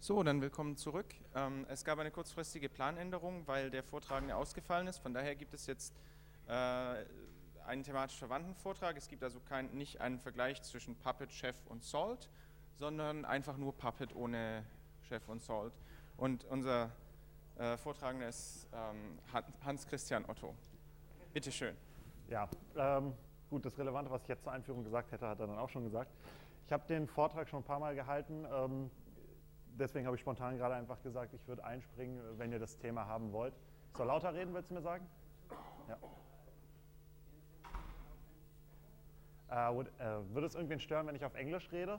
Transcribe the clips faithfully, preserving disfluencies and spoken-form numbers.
So, dann willkommen zurück. Ähm, es gab eine kurzfristige Planänderung, weil der Vortragende ausgefallen ist. Von daher gibt es jetzt äh, einen thematisch verwandten Vortrag. Es gibt also kein, nicht einen Vergleich zwischen Puppet, Chef und Salt, sondern einfach nur Puppet ohne Chef und Salt. Und unser äh, Vortragender ist ähm, Hans-Christian Otto. Bitte schön. Ja, ähm, gut, das Relevante, was ich jetzt zur Einführung gesagt hätte, hat er dann auch schon gesagt. Ich habe den Vortrag schon ein paar Mal gehalten. Ähm, Deswegen habe ich spontan gerade einfach gesagt, ich würde einspringen, wenn ihr das Thema haben wollt. Ich soll lauter reden, willst du mir sagen? Ja. Äh, würde, äh, würde es irgendwen stören, wenn ich auf Englisch rede?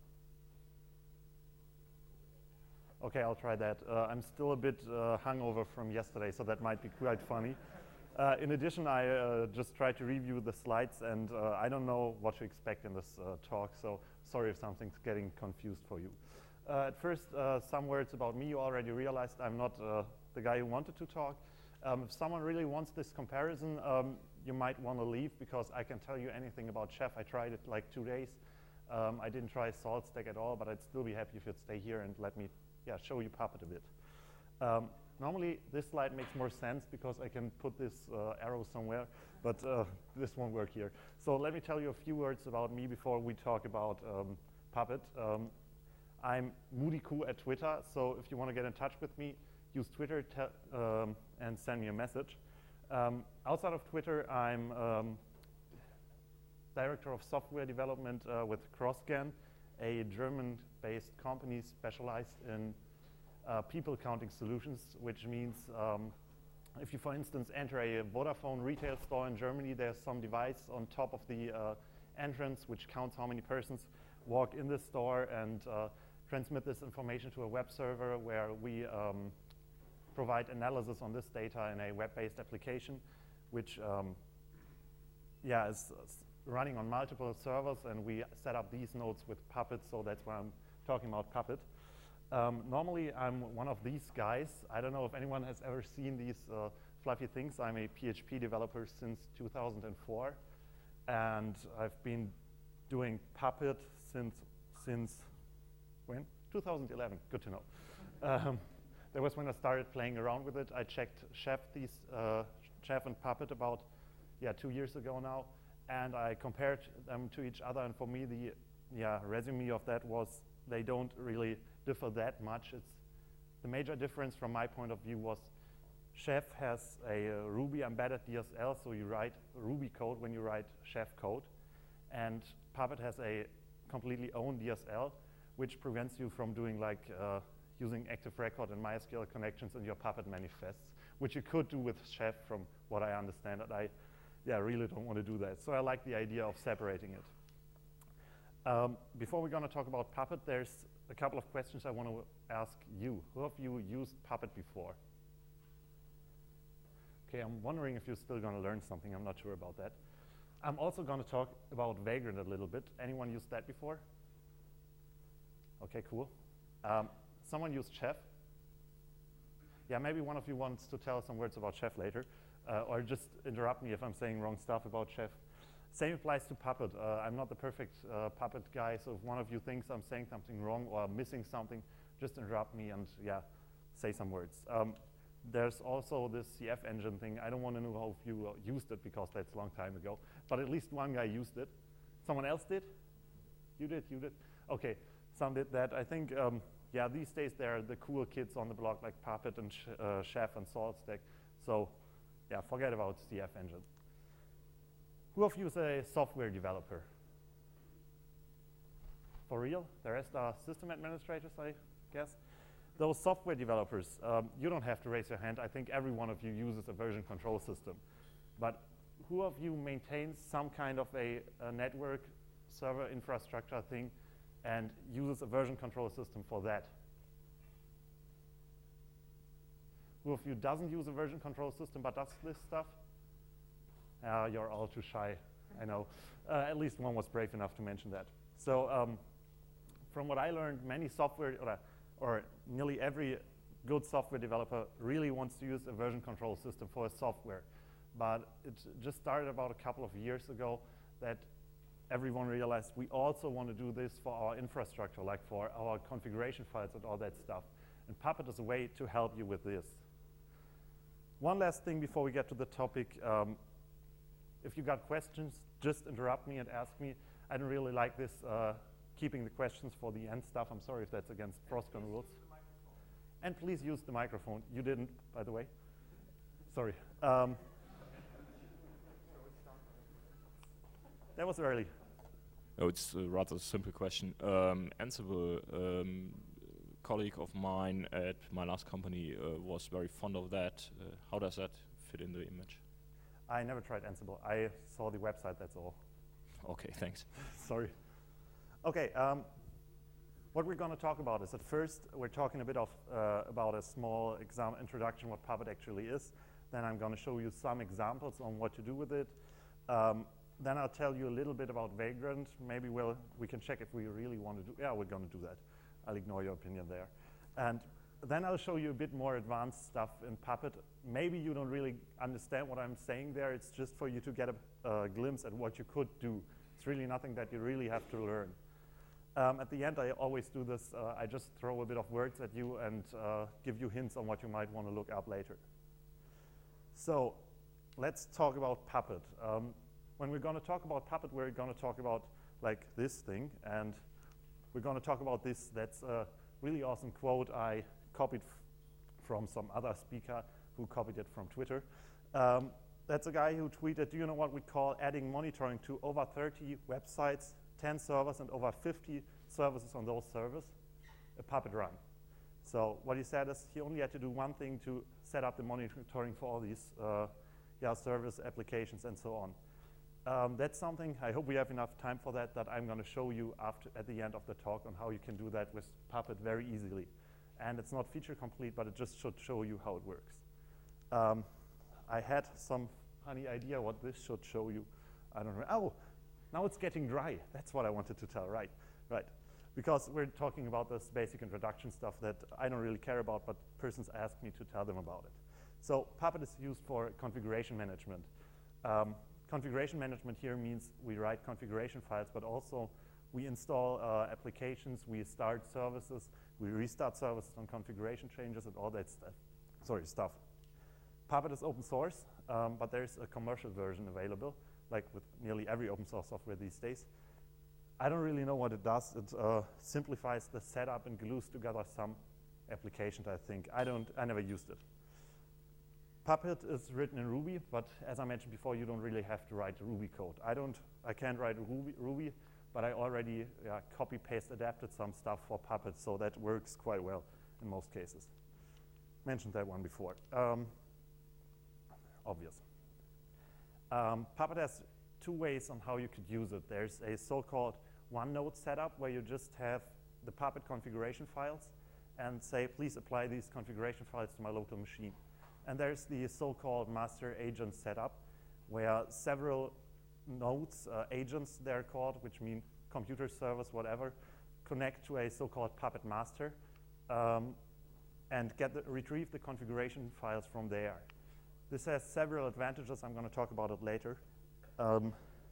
Okay, I'll try that. Uh, I'm still a bit uh, hungover from yesterday, so that might be quite funny. Uh, in addition, I uh, just tried to review the slides, and uh, I don't know what to expect in this uh, talk, so sorry if something's getting confused for you. Uh, at first, uh, some words about me. You already realized I'm not uh, the guy who wanted to talk. Um, if someone really wants this comparison, um, you might want to leave, because I can tell you anything about Chef. I tried it like two days. Um, I didn't try SaltStack at all, but I'd still be happy if you'd stay here and let me yeah, show you Puppet a bit. Um, normally, this slide makes more sense because I can put this uh, arrow somewhere, but uh, this won't work here. So let me tell you a few words about me before we talk about um, Puppet. Um, I'm MoodyCoo at Twitter, so if you want to get in touch with me, use Twitter um, and send me a message. Um, outside of Twitter, I'm um, director of software development uh, with CrossScan, a German-based company specialized in uh, people counting solutions, which means um, if you, for instance, enter a Vodafone retail store in Germany, there's some device on top of the uh, entrance which counts how many persons walk in the store and uh, transmit this information to a web server where we um, provide analysis on this data in a web-based application, which um, yeah, is uh, running on multiple servers, and we set up these nodes with Puppet, so that's why I'm talking about Puppet. Um, normally, I'm one of these guys. I don't know if anyone has ever seen these uh, fluffy things. I'm a P H P developer since two thousand four, and I've been doing Puppet since since when? two thousand eleven, good to know. Um, that was when I started playing around with it. I checked Chef, these, uh, Chef and Puppet about yeah, two years ago now, and I compared them to each other, and for me the yeah, resume of that was they don't really differ that much. It's, the major difference from my point of view was Chef has a uh, Ruby embedded D S L, so you write Ruby code when you write Chef code, and Puppet has a completely own D S L, which prevents you from doing like uh, using Active Record and MySQL connections in your Puppet manifests, which you could do with Chef from what I understand, and I yeah, really don't want to do that. So I like the idea of separating it. Um, before we're gonna talk about Puppet, there's a couple of questions I want to ask you. Who of you used Puppet before? Okay, I'm wondering if you're still gonna learn something. I'm not sure about that. I'm also gonna talk about Vagrant a little bit. Anyone used that before? Okay, cool. Um, someone used Chef? Yeah, maybe one of you wants to tell some words about Chef later, uh, or just interrupt me if I'm saying wrong stuff about Chef. Same applies to Puppet. Uh, I'm not the perfect uh, Puppet guy, so if one of you thinks I'm saying something wrong or missing something, just interrupt me and yeah, say some words. Um, there's also this C F engine thing. I don't want to know how you uh, used it because that's a long time ago, but at least one guy used it. Someone else did? You did, you did? Okay. Some did that. I think, um, yeah, these days they're the cool kids on the block like Puppet and sh uh, Chef and SaltStack. So, yeah, forget about C F engine. Who of you is a software developer? For real? The rest are system administrators, I guess. Those software developers, um, you don't have to raise your hand. I think every one of you uses a version control system. But who of you maintains some kind of a, a network server infrastructure thing and uses a version control system for that? Who of you doesn't use a version control system but does this stuff? Uh, you're all too shy, I know. Uh, at least one was brave enough to mention that. So um, from what I learned, many software, or, or nearly every good software developer really wants to use a version control system for a software. But it just started about a couple of years ago that everyone realized we also want to do this for our infrastructure, like for our configuration files and all that stuff. And Puppet is a way to help you with this. One last thing before we get to the topic. Um, if you got questions, just interrupt me and ask me. I don't really like this uh, keeping the questions for the end stuff. I'm sorry if that's against Frostcon rules. And please use the microphone. You didn't, by the way. Sorry. Um, that was early. Oh, it's a rather simple question. Um, Ansible, um, colleague of mine at my last company uh, was very fond of that. Uh, how does that fit in the image? I never tried Ansible. I saw the website, that's all. Okay, thanks. Sorry. Okay, um, what we're going to talk about is at first we're talking a bit of uh, about a small exam introduction what Puppet actually is. Then I'm going to show you some examples on what to do with it. Um, then I'll tell you a little bit about Vagrant. Maybe we'll, we can check if we really want to do. Yeah, we're going to do that. I'll ignore your opinion there. And then I'll show you a bit more advanced stuff in Puppet. Maybe you don't really understand what I'm saying there. It's just for you to get a, a glimpse at what you could do. It's really nothing that you really have to learn. Um, at the end, I always do this. Uh, I just throw a bit of words at you and uh, give you hints on what you might want to look up later. So let's talk about Puppet. Um, when we're going to talk about Puppet, we're going to talk about like this thing. And we're going to talk about this. That's a really awesome quote I copied from some other speaker who copied it from Twitter. Um, that's a guy who tweeted, do you know what we call adding monitoring to over thirty websites, ten servers, and over fifty services on those servers? A Puppet run. So what he said is he only had to do one thing to set up the monitoring for all these uh, yeah, service applications and so on. Um, that's something, I hope we have enough time for that, that I'm going to show you after, at the end of the talk on how you can do that with Puppet very easily. And it's not feature complete, but it just should show you how it works. Um, I had some funny idea what this should show you. I don't know. Oh, now it's getting dry. That's what I wanted to tell, right, right. Because we're talking about this basic introduction stuff that I don't really care about, but persons ask me to tell them about it. So Puppet is used for configuration management. Um, configuration management here means we write configuration files, but also we install uh, applications, we start services, we restart services on configuration changes and all that stuff. Sorry, stuff. Puppet is open source, um, but there's a commercial version available, like with nearly every open source software these days. I don't really know what it does. It uh, simplifies the setup and glues together some applications, I think. I don't, I never used it. Puppet is written in Ruby, but as I mentioned before, you don't really have to write Ruby code. I don't, I can't write Ruby, Ruby but I already yeah, copy paste adapted some stuff for Puppet, so that works quite well in most cases. Mentioned that one before. Um, obvious. Um, Puppet has two ways on how you could use it. There's a so-called one-node setup where you just have the Puppet configuration files and say, please apply these configuration files to my local machine. And there's the so-called master agent setup where several nodes, uh, agents they're called, which mean computer servers, whatever, connect to a so-called Puppet master um, and get the, retrieve the configuration files from there. This has several advantages. I'm going to talk about it later. Um,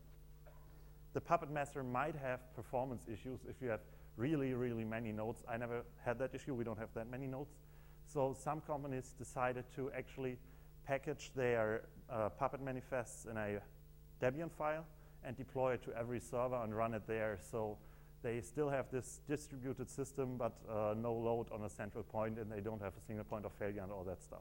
the Puppet master might have performance issues if you have really, really many nodes. I never had that issue. We don't have that many nodes. So some companies decided to actually package their uh, Puppet manifests in a Debian file and deploy it to every server and run it there. So they still have this distributed system, but uh, no load on a central point, and they don't have a single point of failure and all that stuff.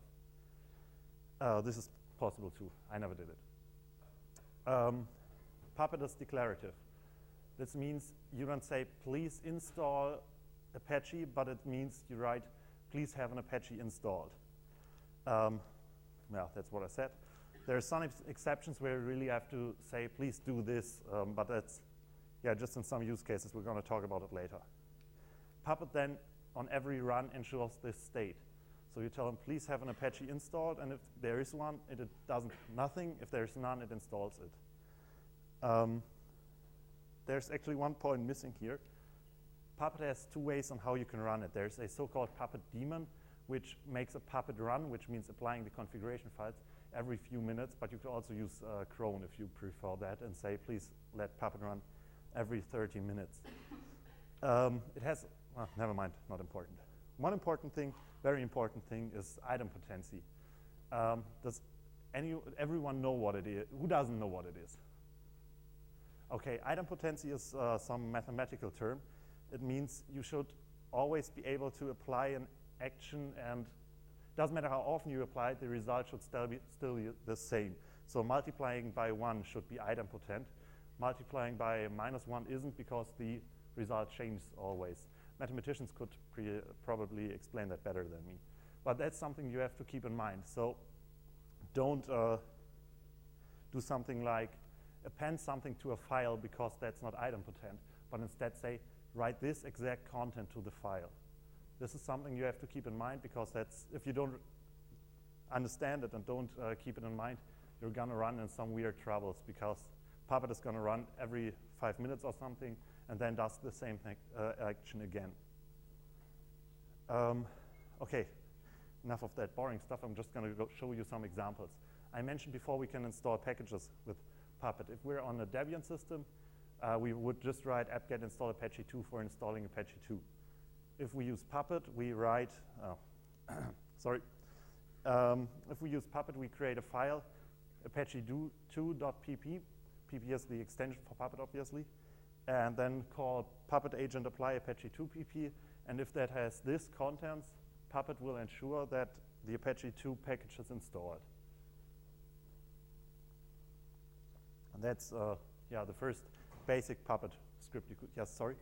Uh, this is possible too. I never did it. Um, Puppet is declarative. This means you don't say, please install Apache, but it means you write, please have an Apache installed. Um, well, that's what I said. There are some ex exceptions where you really have to say, please do this, um, but that's, yeah, just in some use cases. We're going to talk about it later. Puppet then, on every run, ensures this state. So you tell them, please have an Apache installed, and if there is one, it, it does nothing. If there's none, it installs it. Um, there's actually one point missing here. Puppet has two ways on how you can run it. There's a so-called Puppet daemon, which makes a Puppet run, which means applying the configuration files every few minutes, but you could also use uh, cron if you prefer that and say, please let Puppet run every thirty minutes. Um, it has, well, never mind, not important. One important thing, very important thing, is item potency. Um, does any, everyone know what it is? Who doesn't know what it is? Okay, item potency is uh, some mathematical term. It means you should always be able to apply an action, and doesn't matter how often you apply it, the result should still be, still be the same. So multiplying by one should be item potent. Multiplying by minus one isn't, because the result changes always. Mathematicians could pre probably explain that better than me. But that's something you have to keep in mind. So don't uh, do something like append something to a file, because that's not idempotent, but instead say, write this exact content to the file. This is something you have to keep in mind, because that's, if you don't understand it and don't uh, keep it in mind, you're gonna run in some weird troubles, because Puppet is gonna run every five minutes or something, and then does the same thing, uh, action again. Um, okay, enough of that boring stuff. I'm just gonna go show you some examples. I mentioned before we can install packages with Puppet. If we're on a Debian system, uh, we would just write apt-get install Apache two for installing Apache two. If we use Puppet, we write, oh, sorry. Um, if we use Puppet, we create a file, apache two dot p p. P P is the extension for Puppet, obviously. And then call Puppet agent apply Apache two P P. And if that has this contents, Puppet will ensure that the Apache two package is installed. And that's, uh, yeah, the first basic Puppet script you could, yes, sorry?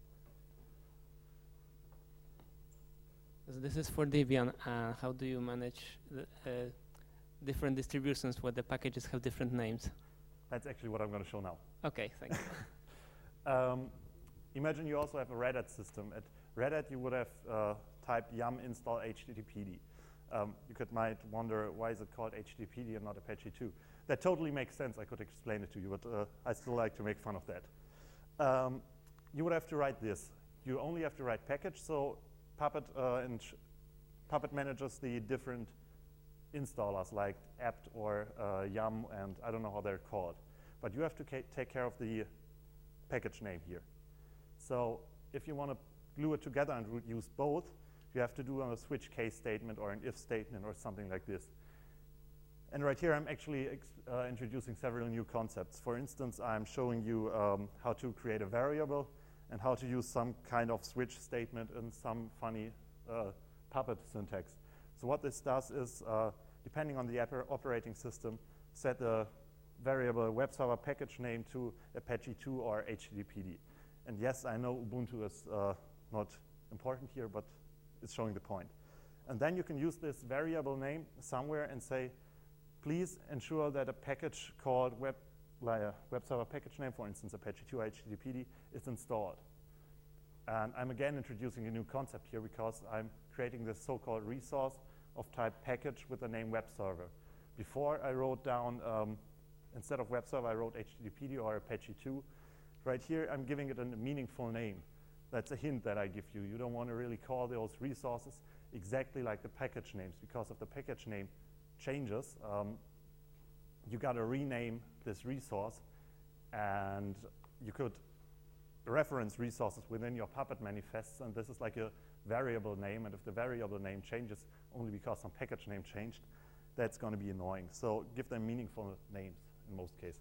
So this is for Debian. Uh, how do you manage the, uh, different distributions where the packages have different names? That's actually what I'm going to show now. Okay, thank you. um, imagine you also have a Red Hat system. At Red Hat, you would have uh, typed yum install H T T P D. Um, you could might wonder, why is it called H T T P D and not Apache two? That totally makes sense. I could explain it to you, but uh, I still like to make fun of that. Um, you would have to write this. You only have to write package, so Puppet, uh, and Puppet manages the different installers like apt or uh, yum, and I don't know how they're called. But you have to ca take care of the package name here. So if you want to glue it together and use both, you have to do a switch case statement or an if statement or something like this. And right here, I'm actually ex uh, introducing several new concepts. For instance, I'm showing you um, how to create a variable and how to use some kind of switch statement in some funny uh, Puppet syntax. So what this does is, uh, depending on the operating system, set the variable web server package name to Apache two or H T T P D. And yes, I know Ubuntu is uh, not important here, but it's showing the point. And then you can use this variable name somewhere and say, please ensure that a package called web, like a web server package name, for instance, Apache two or H T T P D, is installed. And I'm again introducing a new concept here, because I'm creating this so-called resource of type package with the name web server. Before I wrote down, um, instead of web server, I wrote H T T P D or Apache two. Right here, I'm giving it a meaningful name. That's a hint that I give you. You don't want to really call those resources exactly like the package names, because if the package name changes, um, you got to rename this resource, and you could reference resources within your Puppet manifests, and this is like a variable name, and if the variable name changes only because some package name changed, that's going to be annoying. So give them meaningful names in most cases.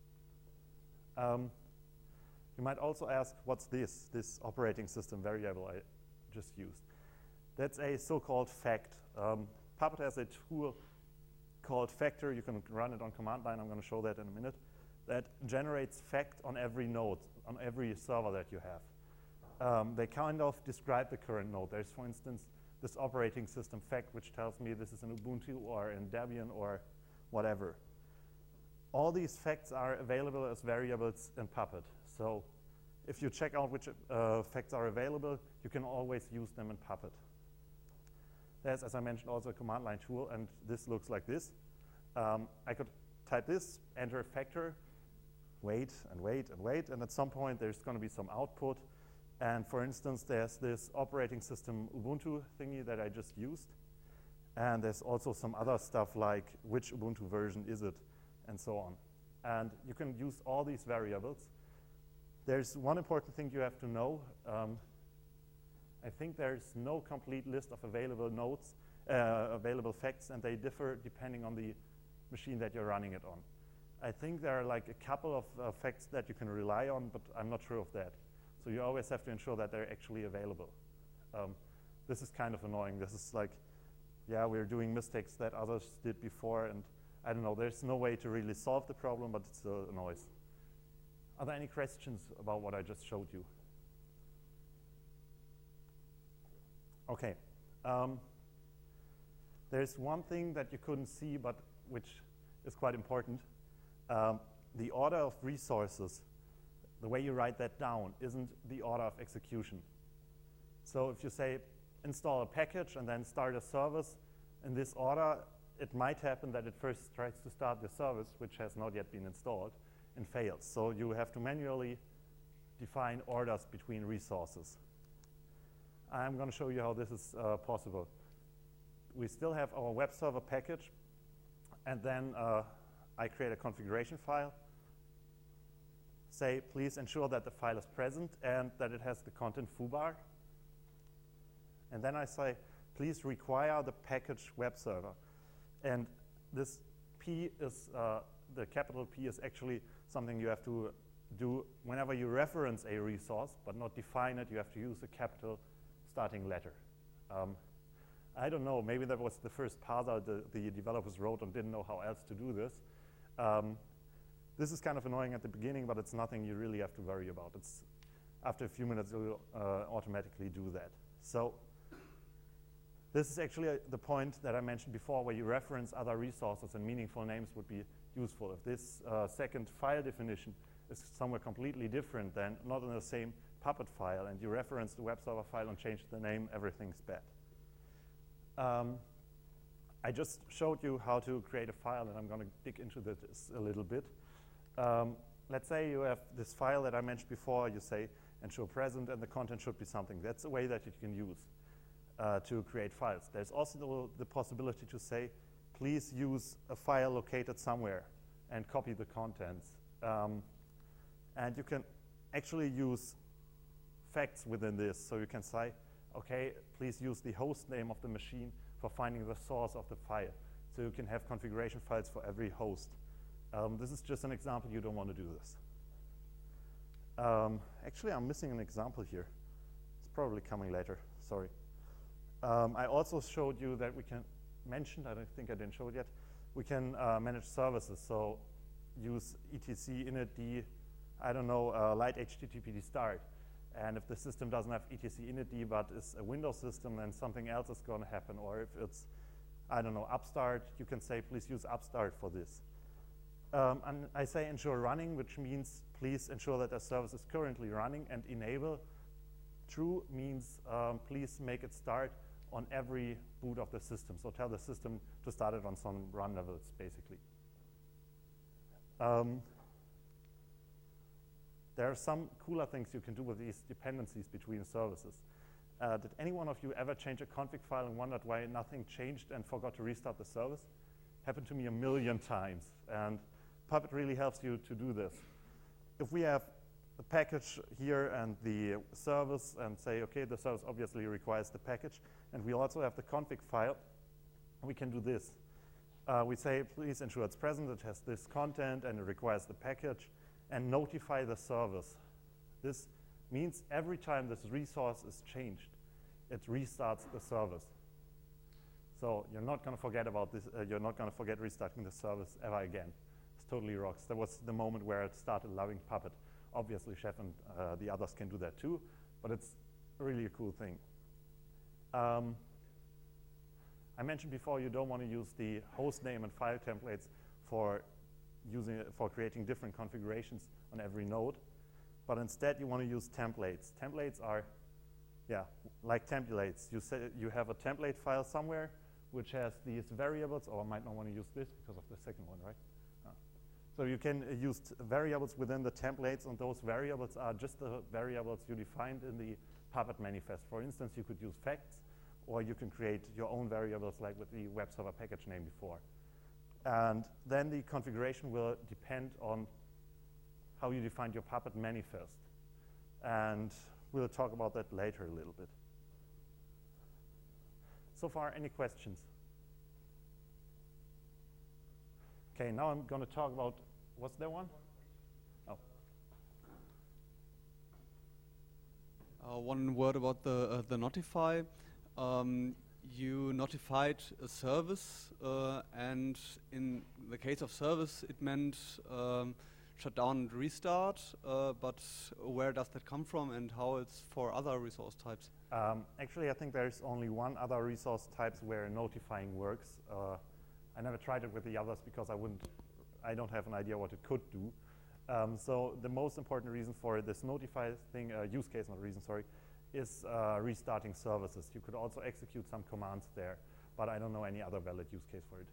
Um, you might also ask, what's this, this operating system variable I just used? That's a so-called fact. Um, Puppet has a tool called Factor. You can run it on command line. I'm going to show that in a minute. That generates fact on every node, on every server that you have. Um, they kind of describe the current node. There's, for instance, this operating system fact, which tells me this is in Ubuntu or in Debian or whatever. All these facts are available as variables in Puppet. So if you check out which uh, facts are available, you can always use them in Puppet. There's, as I mentioned, also a command line tool, and this looks like this. Um, I could type this, enter a factor, wait and wait and wait, and at some point there's going to be some output. And for instance, there's this operating system Ubuntu thingy that I just used. And there's also some other stuff like which Ubuntu version is it, and so on. And you can use all these variables There's one important thing you have to know. Um, I think there's no complete list of available nodes, uh, available facts, and they differ depending on the machine that you're running it on. I think there are like a couple of uh, facts that you can rely on, but I'm not sure of that. So you always have to ensure that they're actually available. Um, this is kind of annoying. This is like, yeah, we're doing mistakes that others did before, and I don't know, there's no way to really solve the problem, but it still annoys. Are there any questions about what I just showed you? Okay. Um, there's one thing that you couldn't see, but which is quite important. Um, the order of resources, the way you write that down, isn't the order of execution. So if you say install a package and then start a service in this order, it might happen that it first tries to start the service, which has not yet been installed, and fails. So you have to manually define orders between resources. I'm going to show you how this is uh, possible. We still have our web server package, and then uh, I create a configuration file. Say, please ensure that the file is present and that it has the content foobar. And then I say, please require the package web server. And this P is, uh, the capital P is actually something you have to do whenever you reference a resource, but not define it. You have to use a capital starting letter. Um, I don't know, maybe that was the first parser the, the developers wrote and didn't know how else to do this. Um, this is kind of annoying at the beginning, but it's nothing you really have to worry about. It's after a few minutes, it will uh, automatically do that. So this is actually uh, the point that I mentioned before, where you reference other resources and meaningful names would be useful. If this uh, second file definition is somewhere completely different than not in the same Puppet file, and you reference the web server file and change the name, everything's bad. Um, I just showed you how to create a file, and I'm going to dig into this a little bit. Um, let's say you have this file that I mentioned before. You say ensure present, and the content should be something. That's a way that you can use uh, to create files. There's also the, the possibility to say, please use a file located somewhere and copy the contents. Um, and you can actually use facts within this. So you can say, okay, please use the host name of the machine for finding the source of the file. So you can have configuration files for every host. Um, this is just an example. You don't want to do this. Um, actually, I'm missing an example here. It's probably coming later. Sorry. Um, I also showed you that we can mention, I don't think I didn't show it yet, we can uh, manage services. So use etc initd, I don't know, uh, light httpd start. And if the system doesn't have etc initd but is a Windows system, then something else is going to happen. Or if it's, I don't know, upstart, you can say, please use upstart for this. Um, and I say ensure running, which means please ensure that the service is currently running, and enable true means um, please make it start on every boot of the system. So tell the system to start it on some run levels, basically. Um, There are some cooler things you can do with these dependencies between services. Uh, did any one of you ever change a config file and wondered why nothing changed and forgot to restart the service? Happened to me a million times, and Puppet really helps you to do this. If we have the package here and the service and say, okay, the service obviously requires the package, and we also have the config file, we can do this. Uh, we say, please ensure it's present, it has this content, and it requires the package, and notify the service. This means every time this resource is changed, it restarts the service. So you're not going to forget about this. Uh, you're not going to forget restarting the service ever again. It's totally rocks. That was the moment where it started loving Puppet. Obviously, Chef and uh, the others can do that too, but it's really a cool thing. Um, I mentioned before you don't want to use the host name and file templates for using it for creating different configurations on every node, but instead you want to use templates. Templates are, yeah, like templates. You say you have a template file somewhere which has these variables, or I might not want to use this because of the second one, right? No. So you can uh, use variables within the templates, and those variables are just the variables you defined in the Puppet manifest. For instance, you could use facts, or you can create your own variables like with the web server package name before. And then the configuration will depend on how you defined your Puppet manifest. And we'll talk about that later a little bit. So far, any questions? Okay, now I'm going to talk about, was there one? Oh. Uh, one word about the uh, the notify. Um, you notified a service, uh, and in the case of service, it meant um, shut down and restart. Uh, but where does that come from, and how it's for other resource types? Um, actually, I think there's only one other resource types where notifying works. Uh, I never tried it with the others because I wouldn't, I don't have an idea what it could do. Um, so the most important reason for this notify thing, uh, use case, not reason, sorry, is uh, restarting services. You could also execute some commands there, but I don't know any other valid use case for it.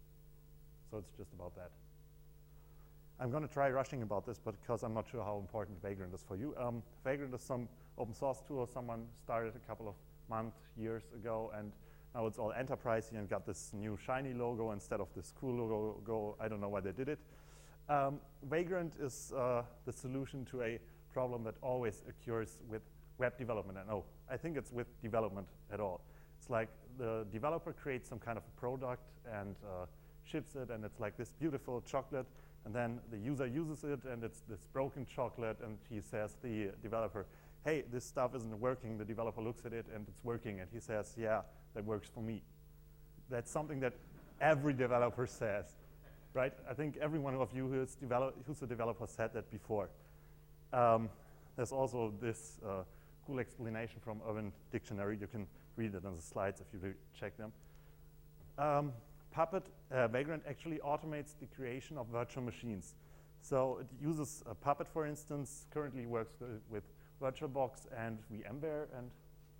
So it's just about that. I'm going to try rushing about this, but because I'm not sure how important Vagrant is for you. Um, Vagrant is some open source tool someone started a couple of months, years ago, and now it's all enterprisey and got this new shiny logo instead of this cool logo. Go, I don't know why they did it. Um, Vagrant is uh, the solution to a problem that always occurs with web development. And oh, I think it's with development at all. It's like the developer creates some kind of a product and uh, ships it, and it's like this beautiful chocolate. And then the user uses it, and it's this broken chocolate, and he says, the developer, hey, this stuff isn't working. The developer looks at it, and it's working, and he says, yeah, that works for me. That's something that every developer says, right? I think every one of you who's, develop who's a developer said that before. Um, there's also this uh, cool explanation from Urban Dictionary. You can read it on the slides if you check them. Um, Puppet, uh, Vagrant actually automates the creation of virtual machines. So it uses uh, Puppet, for instance, currently works with, with VirtualBox and VMware and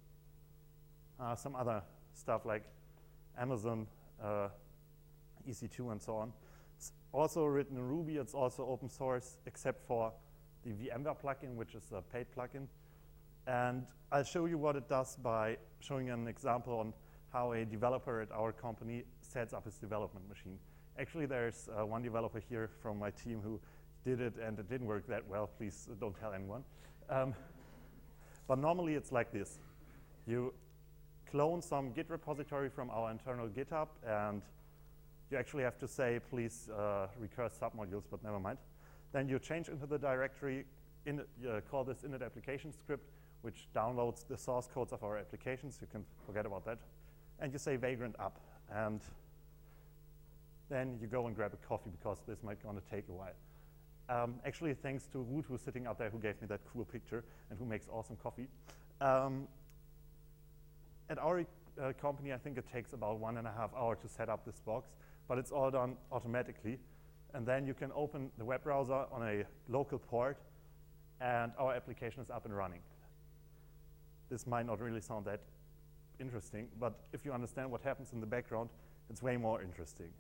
uh, some other stuff like Amazon, uh, E C two, and so on. It's also written in Ruby. It's also open source, except for the VMware plugin, which is a paid plugin. And I'll show you what it does by showing an example on how a developer at our company sets up his development machine. Actually, there's uh, one developer here from my team who did it, and it didn't work that well. Please uh, don't tell anyone. Um, but normally, it's like this. You clone some Git repository from our internal GitHub, and you actually have to say, please uh, recurse submodules, but never mind. Then you change into the directory, in, uh, call this init application script, which downloads the source codes of our applications. You can forget about that. And you say Vagrant up. And then you go and grab a coffee, because this might gonna take a while. Um, actually, thanks to Ruth, who's sitting out there, who gave me that cool picture and who makes awesome coffee. Um, at our uh, company, I think it takes about one and a half hours to set up this box, but it's all done automatically. And then you can open the web browser on a local port, and our application is up and running. This might not really sound that interesting, but if you understand what happens in the background, it's way more interesting.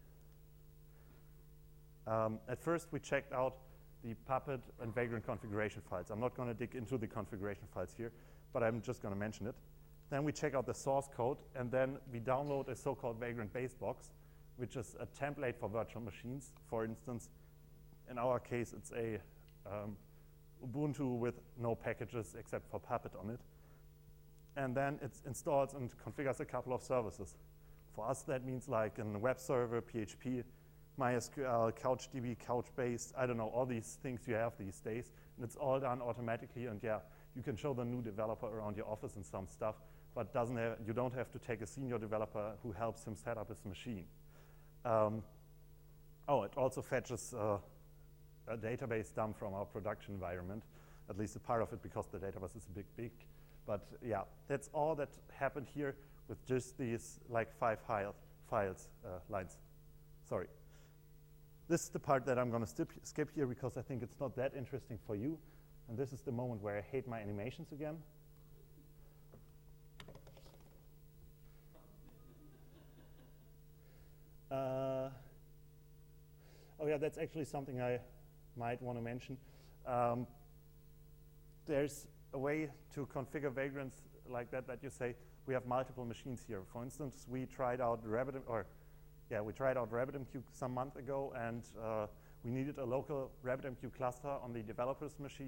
Um, at first, we checked out the Puppet and Vagrant configuration files. I'm not going to dig into the configuration files here, but I'm just going to mention it. Then we check out the source code, and then we download a so-called Vagrant base box, which is a template for virtual machines. For instance, in our case, it's a um, Ubuntu with no packages except for Puppet on it. And then it installs and configures a couple of services. For us, that means like a web server, P H P, MySQL, CouchDB, Couchbase, I don't know, all these things you have these days. And it's all done automatically. And yeah, you can show the new developer around your office and some stuff, but doesn't have, you don't have to take a senior developer who helps him set up his machine. Um, oh, it also fetches uh, a database dump from our production environment, at least a part of it, because the database is a big, big. But yeah, that's all that happened here with just these like five file, files, uh, lines. Sorry. This is the part that I'm going to skip here because I think it's not that interesting for you. And this is the moment where I hate my animations again. Uh, oh yeah, that's actually something I might want to mention. Um, there's a way to configure Vagrants like that, that you say, we have multiple machines here. For instance, we tried out RabbitMQ, or yeah, we tried out RabbitMQ some month ago, and uh, we needed a local RabbitMQ cluster on the developer's machine,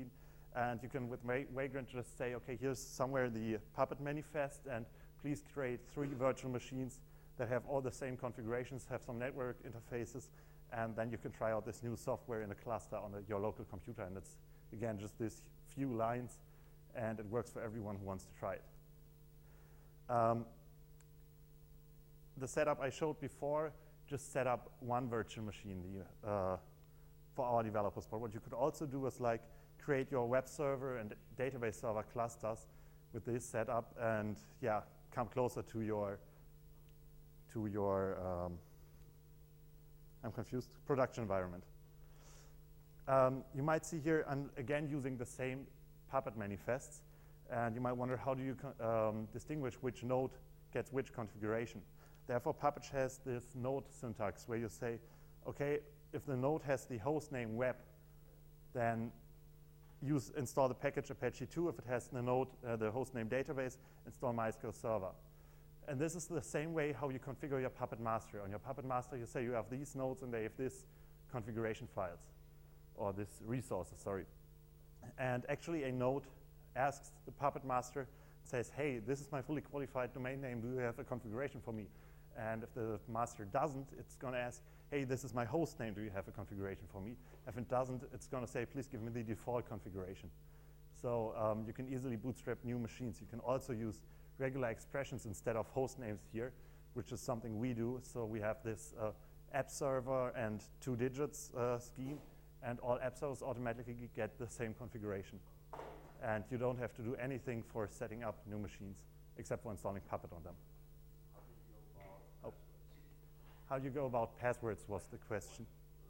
And you can, with Va Vagrant, just say, okay, here's somewhere the Puppet manifest, and please create three virtual machines that have all the same configurations, have some network interfaces, and then you can try out this new software in a cluster on a, your local computer. And it's, again, just these few lines, and it works for everyone who wants to try it. Um, the setup I showed before just set up one virtual machine the, uh, for our developers. But what you could also do is like create your web server and database server clusters with this setup, and yeah, come closer to your to your um, I'm confused production environment. Um, you might see here, I'm again using the same Puppet manifests, and you might wonder, how do you um, distinguish which node gets which configuration? Therefore, Puppet has this node syntax where you say, okay, if the node has the host name web, then use install the package Apache two. If it has the node, uh, the host name database, install MySQL Server. And this is the same way how you configure your Puppet master. On your Puppet master, you say you have these nodes and they have this configuration files, or this resources, sorry. And actually a node asks the Puppet master, says, hey, this is my fully qualified domain name, do you have a configuration for me? And if the master doesn't, it's gonna ask, hey, this is my host name, do you have a configuration for me? If it doesn't, it's gonna say, please give me the default configuration. So um, you can easily bootstrap new machines. You can also use regular expressions instead of host names here, which is something we do. So we have this uh, app server and two digits uh, scheme, and all app servers automatically get the same configuration. And you don't have to do anything for setting up new machines, except for installing Puppet on them. Oh. How do you go about passwords was the question.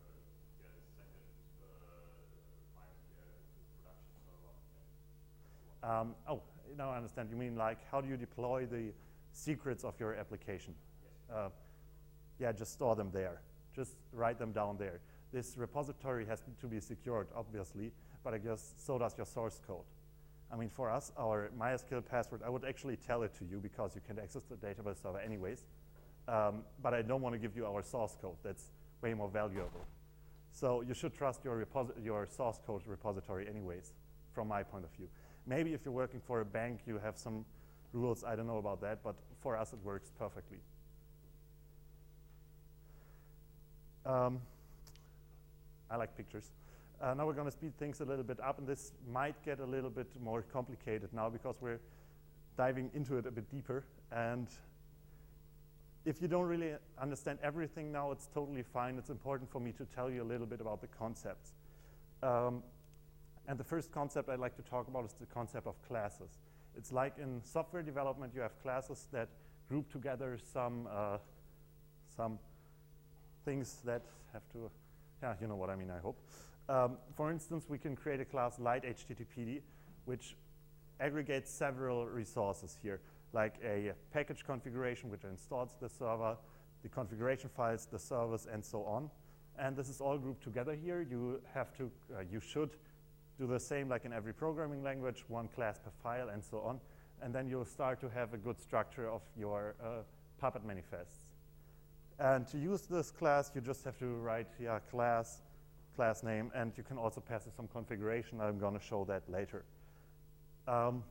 Um, oh, now I understand. You mean like, how do you deploy the secrets of your application? Yes. Uh, yeah, just store them there. Just write them down there. This repository has to be secured, obviously, but I guess so does your source code. I mean, for us, our MySQL password, I would actually tell it to you because you can access the database server anyways. Um, but I don't want to give you our source code. That's way more valuable. So you should trust your, your source code repository anyways, from my point of view. Maybe if you're working for a bank, you have some rules. I don't know about that, but for us, it works perfectly. Um, I like pictures. Uh, now we're going to speed things a little bit up, and this might get a little bit more complicated now because we're diving into it a bit deeper. And if you don't really understand everything now, it's totally fine. It's important for me to tell you a little bit about the concepts. Um, and the first concept I'd like to talk about is the concept of classes. It's like in software development, you have classes that group together some, uh, some things that have to, yeah, you know what I mean, I hope. Um, for instance, we can create a class light H T T P D, which aggregates several resources here, like a package configuration, which installs the server, the configuration files, the servers, and so on. And this is all grouped together here. You have to, uh, you should do the same like in every programming language, one class per file, and so on. And then you'll start to have a good structure of your uh, Puppet manifests. And to use this class, you just have to write, yeah, class, class name, and you can also pass it some configuration. I'm going to show that later. Um,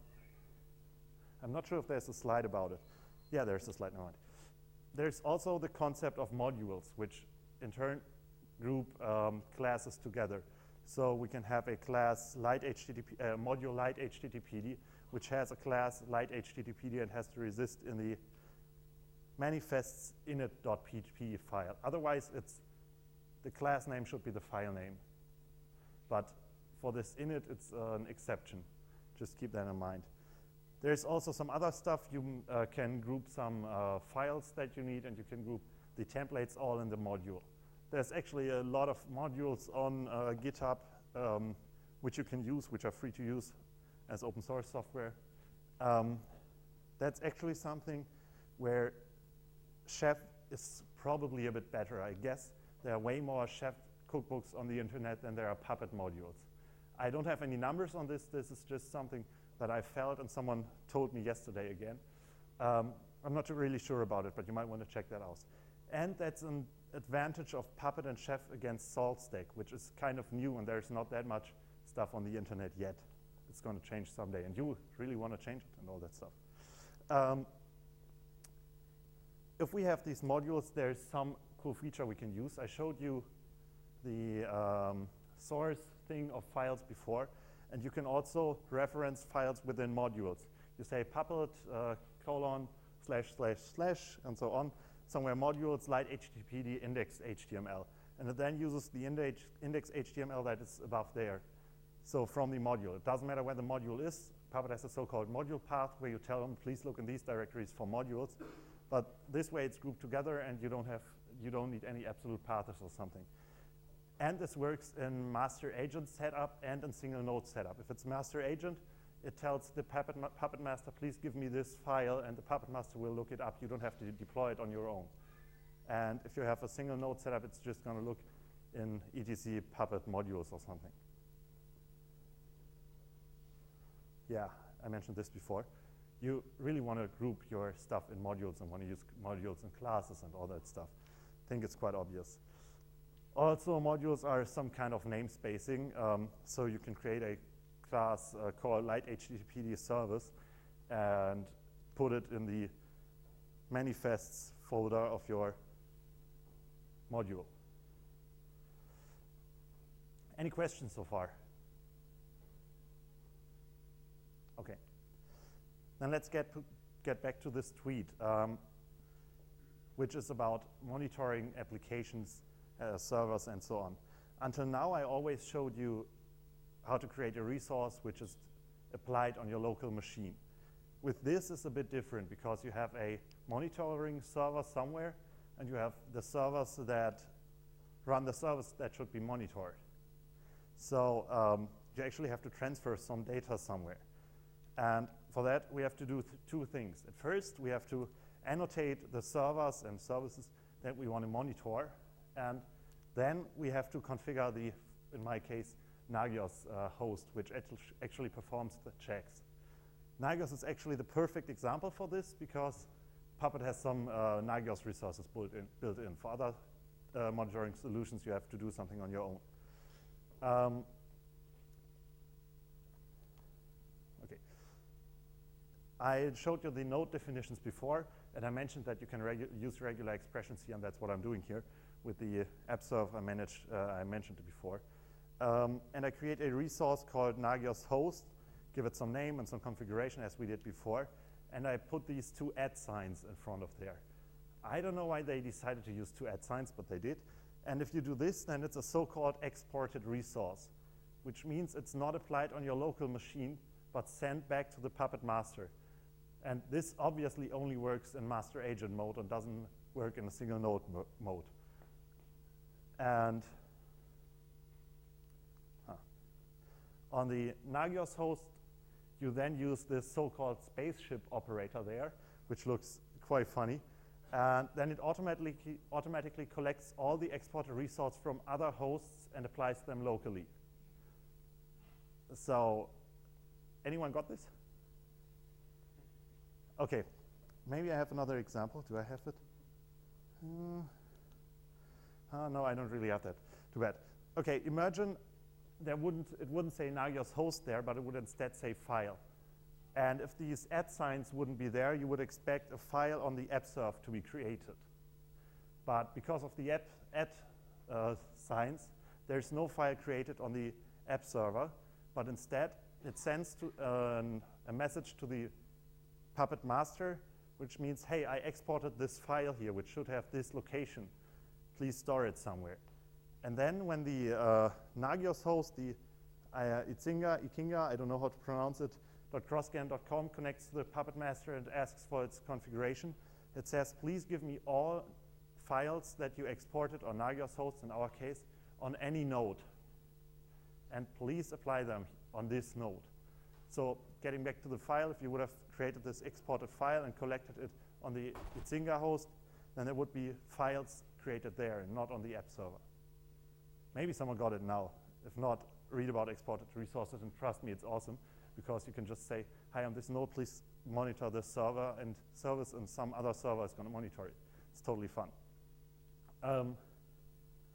I'm not sure if there's a slide about it. Yeah, there's a slide, no mind. There's also the concept of modules, which in turn group um, classes together. So we can have a class light H T T P, uh, module light H T T P D, which has a class light H T T P D and has to resist in the manifests init.php file. Otherwise, it's the class name should be the file name. But for this init, it's uh, an exception. Just keep that in mind. There's also some other stuff. You uh, can group some uh, files that you need, and you can group the templates all in the module. There's actually a lot of modules on uh, GitHub um, which you can use, which are free to use as open source software. Um, that's actually something where Chef is probably a bit better, I guess. There are way more Chef cookbooks on the internet than there are Puppet modules. I don't have any numbers on this. This is just something that I felt, and someone told me yesterday again. Um, I'm not really sure about it, but you might want to check that out. And that's an advantage of Puppet and Chef against SaltStack, which is kind of new, and there's not that much stuff on the internet yet. it's going to change someday, and you really want to change it and all that stuff. Um, if we have these modules, there's some cool feature we can use. I showed you the um, source thing of files before, and you can also reference files within modules. You say puppet uh, colon slash slash slash and so on, somewhere modules light H T T P D index H T M L, and it then uses the index, index H T M L that is above there. So from the module, it doesn't matter where the module is. Puppet has a so-called module path where you tell them, please look in these directories for modules. But this way it's grouped together, and you don't have, you don't need any absolute paths or something. And this works in master agent setup and in single node setup. If it's master agent, it tells the Puppet, ma Puppet master, please give me this file, and the Puppet master will look it up. You don't have to deploy it on your own. And if you have a single node setup, it's just going to look in E T C Puppet modules or something. Yeah, I mentioned this before. You really want to group your stuff in modules and want to use modules and classes and all that stuff. I think it's quite obvious. Also, modules are some kind of namespacing. Um, so you can create a class uh, called light H T T P D service and put it in the manifests folder of your module. Any questions so far? Okay. Then let's get, get back to this tweet, um, which is about monitoring applications, uh, servers, and so on. Until now, I always showed you how to create a resource which is applied on your local machine. With this, it's a bit different because you have a monitoring server somewhere, and you have the servers that run the service that should be monitored. So um, you actually have to transfer some data somewhere. And for that, we have to do th two things. At first, we have to annotate the servers and services that we want to monitor. And then we have to configure the, in my case, Nagios uh, host, which actually performs the checks. Nagios is actually the perfect example for this because Puppet has some uh, Nagios resources built in, built in. For other uh, monitoring solutions, you have to do something on your own. Um, I showed you the node definitions before, and I mentioned that you can regu use regular expressions here, and that's what I'm doing here with the app server I, managed, uh, I mentioned it before. Um, and I create a resource called Nagios host, give it some name and some configuration as we did before, and I put these two at signs in front of there. I don't know why they decided to use two at signs, but they did. And if you do this, then it's a so-called exported resource, which means it's not applied on your local machine, but sent back to the Puppet master. And this obviously only works in master agent mode and doesn't work in a single node mo mode. And huh. on the Nagios host, you then use this so-called spaceship operator there, which looks quite funny. And then it automatically, automatically collects all the exported resources from other hosts and applies them locally. So, anyone got this? Okay, maybe I have another example. Do I have it? Uh, oh, no, I don't really have that. Too bad. Okay, imagine there wouldn't, it wouldn't say Nagios host there, but it would instead say file. And if these at signs wouldn't be there, you would expect a file on the AppServe to be created. But because of the app at uh, signs, there's no file created on the app server, but instead it sends to, uh, a message to the Puppet master, which means, hey, I exported this file here, which should have this location. Please store it somewhere. And then when the uh, Nagios host, the uh, Itzinga, Ikinga, I don't know how to pronounce it, .crossscan dot com connects to the Puppet master and asks for its configuration, it says, please give me all files that you exported on Nagios host, in our case, on any node. And please apply them on this node. So getting back to the file, if you would have created this exported file and collected it on the Itzinga host, then there would be files created there and not on the app server. Maybe someone got it now. If not, read about exported resources, and trust me, it's awesome, because you can just say, hi, on this node, please monitor this server and service, and some other server is going to monitor it. It's totally fun. Um,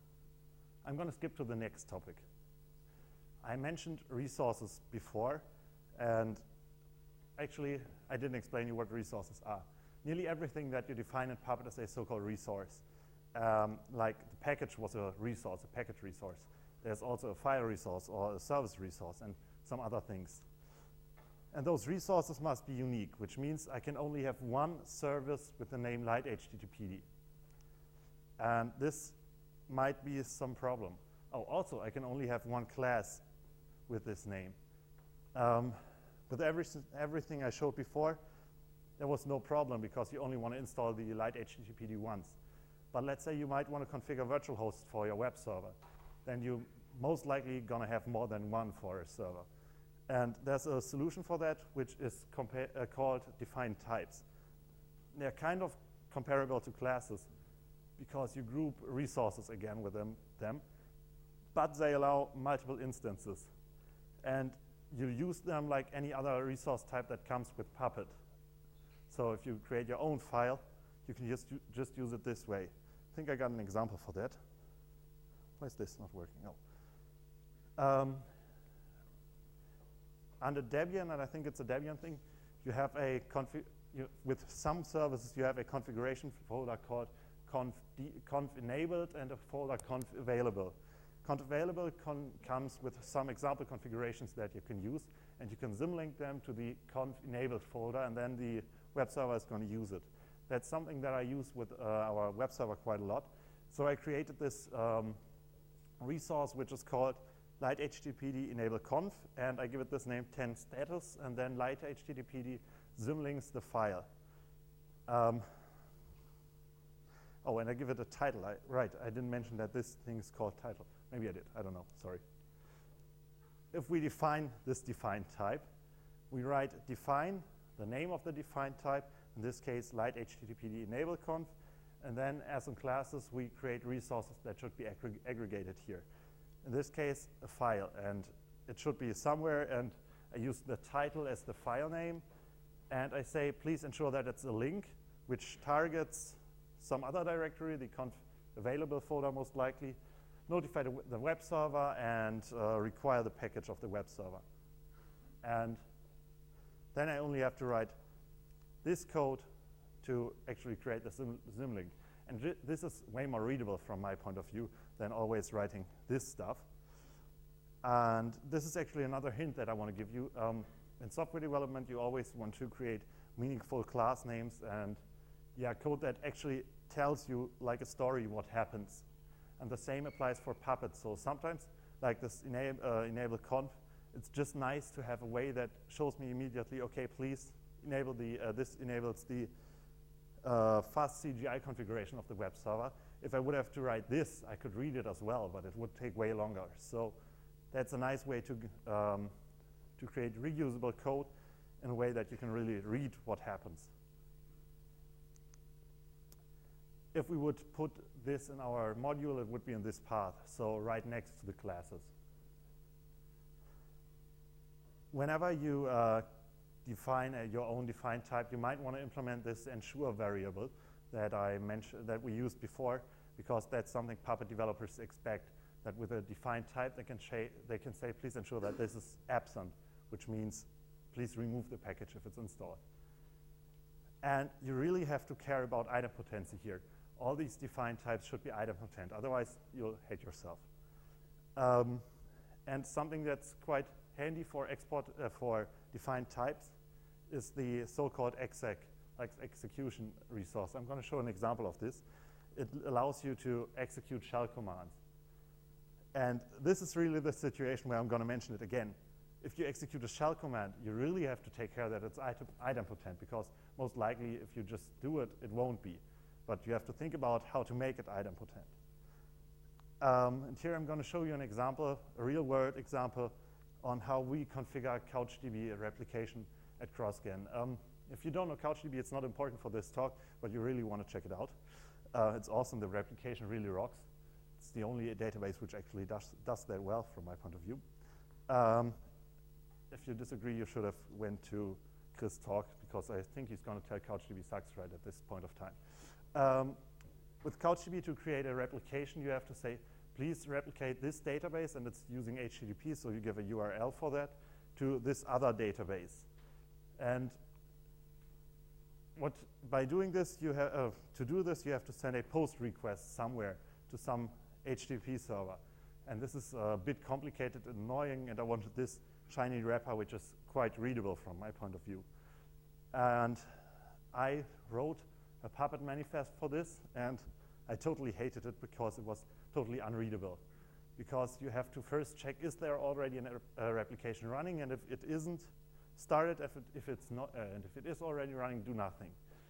I'm going to skip to the next topic. I mentioned resources before, And actually, I didn't explain you what resources are. Nearly everything that you define in Puppet is a so-called resource. Um, like the package was a resource, a package resource. There's also a file resource or a service resource and some other things. And those resources must be unique, which means I can only have one service with the name light H T T P D. And this might be some problem. Oh, also, I can only have one class with this name. Um, with every, everything I showed before, there was no problem because you only want to install the light H T T P D once. But let's say you might want to configure virtual hosts for your web server. Then you're most likely going to have more than one for a server. And there's a solution for that, which is uh, called defined types. They're kind of comparable to classes because you group resources again with them, them, but they allow multiple instances. And you use them like any other resource type that comes with Puppet. So if you create your own file, you can just, just use it this way. I think I got an example for that. Why is this not working? Oh. Um, under Debian, and I think it's a Debian thing, you have a config, you, with some services, you have a configuration folder called conf, conf enabled and a folder conf available. Conf available con comes with some example configurations that you can use, and you can symlink them to the conf enabled folder, and then the web server is going to use it. That's something that I use with uh, our web server quite a lot. So I created this um, resource which is called light H T T P D enable conf, and I give it this name ten status, and then light H T T P D symlinks the file. Um, oh, and I give it a title. I, right, I didn't mention that this thing is called title. Maybe I did, I don't know, sorry. If we define this defined type, we write define, the name of the defined type, in this case, light H T T P D enable conf, and then as in classes, we create resources that should be aggr aggregated here. In this case, a file, and it should be somewhere, and I use the title as the file name, and I say, please ensure that it's a link which targets some other directory, the conf available folder most likely, notify the, the web server, and uh, require the package of the web server. And then I only have to write this code to actually create the sim symlink. And this is way more readable from my point of view than always writing this stuff. And this is actually another hint that I want to give you. Um, in software development, you always want to create meaningful class names and yeah, code that actually tells you like a story what happens. And the same applies for Puppet. So sometimes, like this enable, uh, enable conf, it's just nice to have a way that shows me immediately, okay, please enable the, uh, this enables the uh, fast C G I configuration of the web server. If I would have to write this, I could read it as well, but it would take way longer. So that's a nice way to, um, to create reusable code in a way that you can really read what happens. If we would put this in our module, it would be in this path, so right next to the classes. Whenever you uh, define uh, your own defined type, you might want to implement this ensure variable that I mentioned, that we used before, because that's something Puppet developers expect, that with a defined type, they can, they can say, please ensure that this is absent, which means please remove the package if it's installed. And you really have to care about idempotency here. All these defined types should be idempotent, otherwise you'll hate yourself. Um, and something that's quite handy for export uh, for defined types is the so-called exec, like execution resource. I'm going to show an example of this. It allows you to execute shell commands. And this is really the situation where I'm going to mention it again. If you execute a shell command, you really have to take care that it's idempotent, because most likely if you just do it, it won't be. But you have to think about how to make it idempotent. Um, and here I'm going to show you an example, a real-world example, on how we configure CouchDB replication at CrossGen. Um, if you don't know CouchDB, it's not important for this talk, but you really want to check it out. Uh, it's awesome. The replication really rocks. It's the only database which actually does, does that well from my point of view. Um, if you disagree, you should have went to Chris' talk, because I think he's going to tell CouchDB sucks right at this point of time. Um, with CouchDB, to create a replication, you have to say, please replicate this database, and it's using H T T P, so you give a U R L for that. to this other database. And what, by doing this, you have, uh, to do this, you have to send a post request somewhere to some H T T P server. And this is a bit complicated and annoying, and I wanted this shiny wrapper, which is quite readable from my point of view. And I wrote a Puppet manifest for this, and I totally hated it because it was totally unreadable. Because you have to first check, is there already an, a replication running, and if it isn't, start it. If, it, if it's not, uh, and if it is already running, do nothing.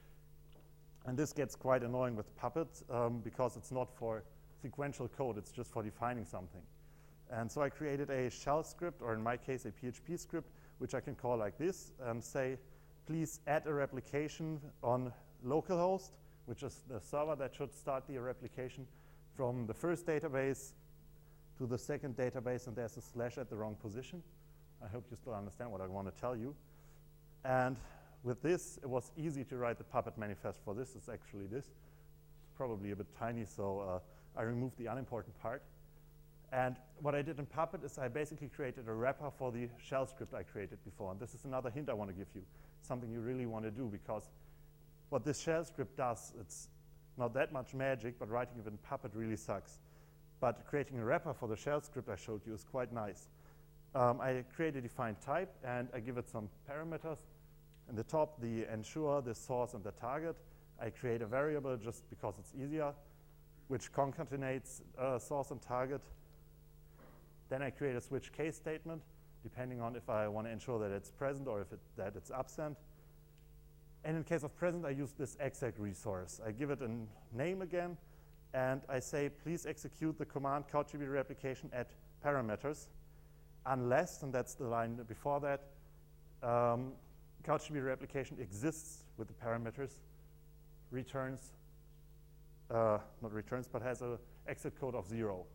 And this gets quite annoying with Puppet um, because it's not for sequential code, it's just for defining something. And so I created a shell script, or in my case, a P H P script, which I can call like this, and say, please add a replication on localhost, which is the server that should start the replication from the first database to the second database, and there's a slash at the wrong position. I hope you still understand what I want to tell you. And with this, it was easy to write the Puppet manifest for this. It's actually this. It's probably a bit tiny, so uh, I removed the unimportant part. And what I did in Puppet is I basically created a wrapper for the shell script I created before. And this is another hint I want to give you, something you really want to do, because what this shell script does, it's not that much magic, but writing it in Puppet really sucks. But creating a wrapper for the shell script I showed you is quite nice. Um, I create a defined type, and I give it some parameters. In the top, the ensure, the source, and the target. I create a variable just because it's easier, which concatenates uh, source and target. Then I create a switch case statement, depending on if I want to ensure that it's present or if it, that it's absent. And in case of present, I use this exec resource. I give it a name again, and I say, please execute the command CouchDB replication at parameters, unless, and that's the line before that, um, CouchDB replication exists with the parameters, returns, uh, not returns, but has a exit code of zero.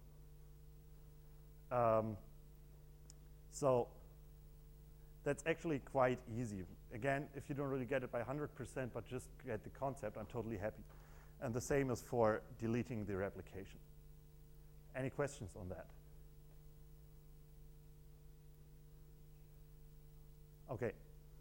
Um, so that's actually quite easy. Again, if you don't really get it by one hundred percent, but just get the concept, I'm totally happy. And the same is for deleting the replication. Any questions on that? Okay.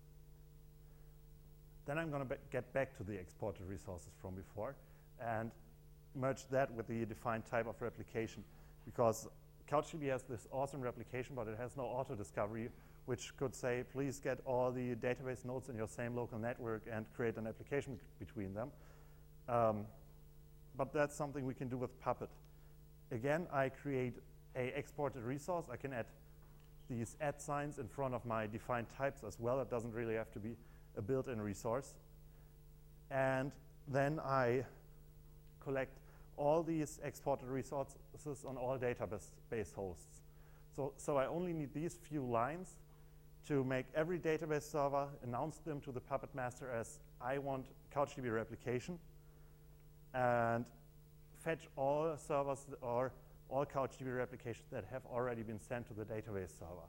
Then I'm going to get back to the exported resources from before and merge that with the defined type of replication, because CouchDB has this awesome replication, but it has no auto-discovery, which could say, please get all the database nodes in your same local network and create an application between them. Um, but that's something we can do with Puppet. Again, I create a exported resource. I can add these at signs in front of my defined types as well. It doesn't really have to be a built-in resource. And then I collect all these exported resources on all database hosts. So, so I only need these few lines to make every database server announce them to the Puppet master as I want CouchDB replication, and fetch all servers or all CouchDB replications that have already been sent to the database server.